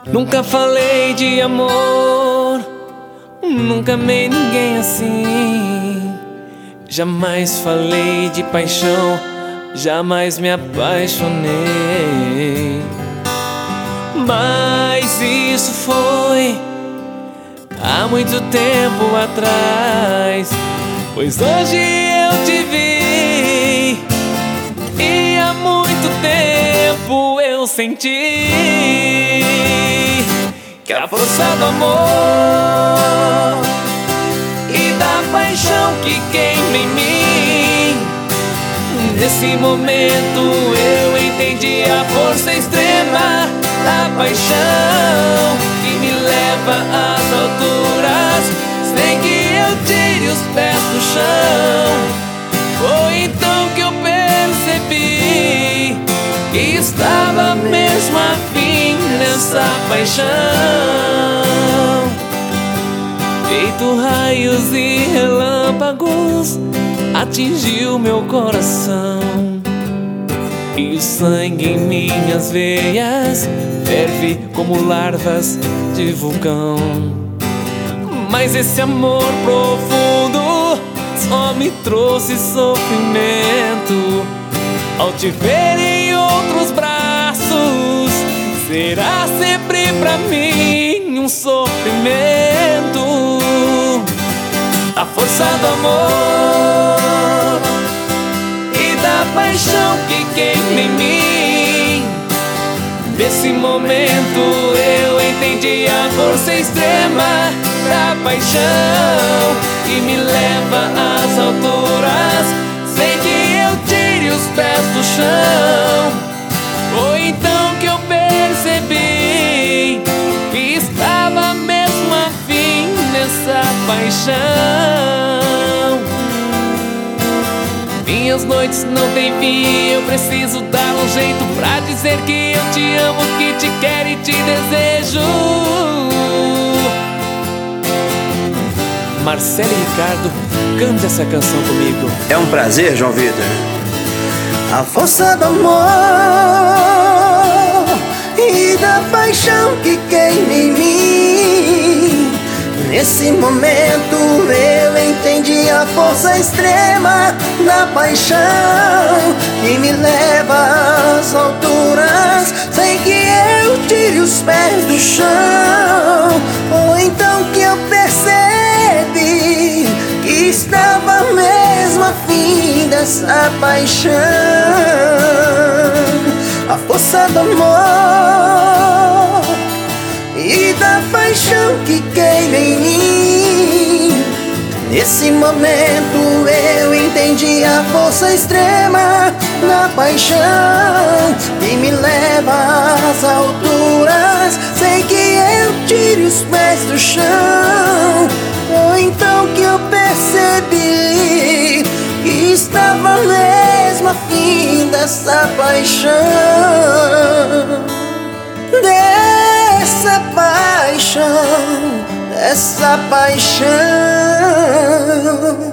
Nunca falei de amor, nunca amei ninguém assim. Jamais falei de paixão, jamais me apaixonei. Mas isso foi há muito tempo atrás, pois hoje eu te vi e há muito tempo eu senti que a força do amor e da paixão que queima em mim, nesse momento eu entendi a força extrema da paixão que me leva às alturas sem que eu tire os pés do chão. Foi então que eu percebi que estava mesmo afim nessa paixão. Feito raios e relâmpagos, atingiu meu coração, e o sangue em minhas veias ferve como larvas de vulcão. Mas esse amor profundo só me trouxe sofrimento. Ao te ver em outros braços, será sempre pra mim um sofrimento. A força do amor e da paixão que queima em mim, nesse momento eu entendi a força extrema da paixão que me leva às alturas sem que eu tire os pés do chão. Foi então que eu percebi que estava mesmo afim nessa paixão. Minhas noites não têm fim, eu preciso dar um jeito pra dizer que eu te amo, que te quero e te desejo. Marcelo e Ricardo, cante essa canção comigo. É um prazer, João Vitor. A força do amor e da paixão que queima em mim, nesse momento eu entendi a força extrema da paixão que me leva às alturas sem que eu tire os pés do chão. Foi então que eu percebi que estava mesmo afim dessa paixão. A força do amor e da paixão que queima em mim, nesse momento eu entendi a força extrema da paixão que me leva às alturas sem que eu tire os pés do chão. Foi então que eu percebi que estava mesmo afim dessa paixão. Dessa paixão, dessa paixão.